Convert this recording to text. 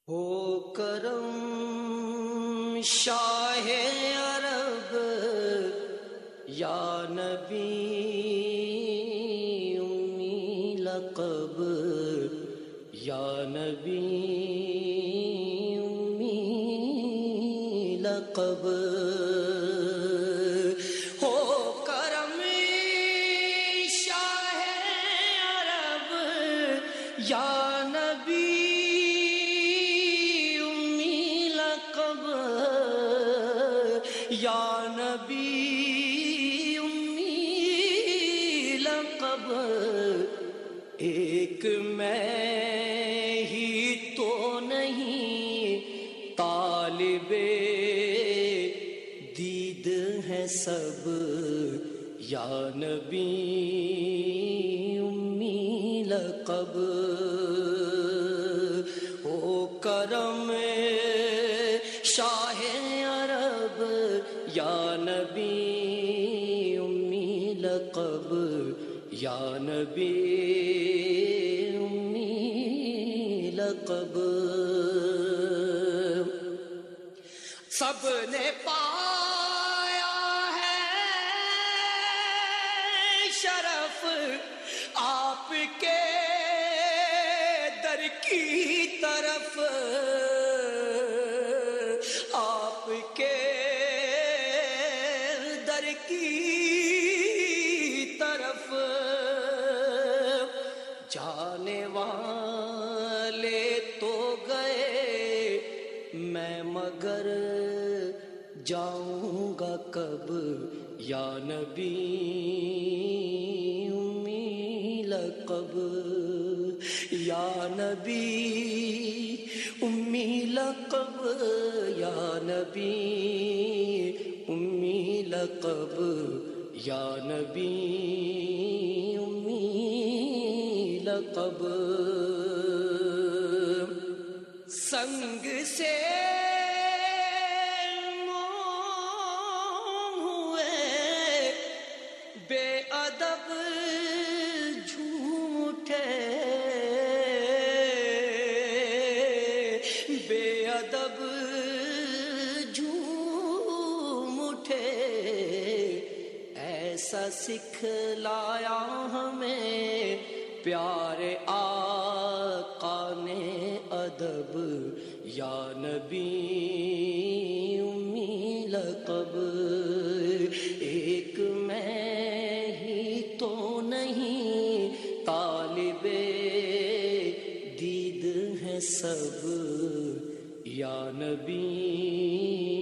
ہو کرم شاہ عرب یا نبی امی لقب یا نبی امی لقب ہو کرم شاہ عرب یا نبی یا نبی امی لقب ایک میں ہی تو نہیں طالب دید ہے سب یا نبی امی لقب او کرم شاہ عرب یا نبی امی لقب یا نبی امی لقب سب نے پایا ہے شرف آپ کے در کی طرف آپ کے در کی طرف جانے والے تو گئے میں مگر جاؤں گا کب یا نبی امی لقب یا نبی امی لقب یا نبی امی لقب یا نبی امی لقب سنگ سے موم ہوئے بے ادب جھوم اٹھے بے ادب جھوم اٹھے ایسا سکھلایا ہمیں پیارے آقا نے ادب یا نبی امی لقب ایک میں ہی تو نہیں طالب دید ہے سب یا نبی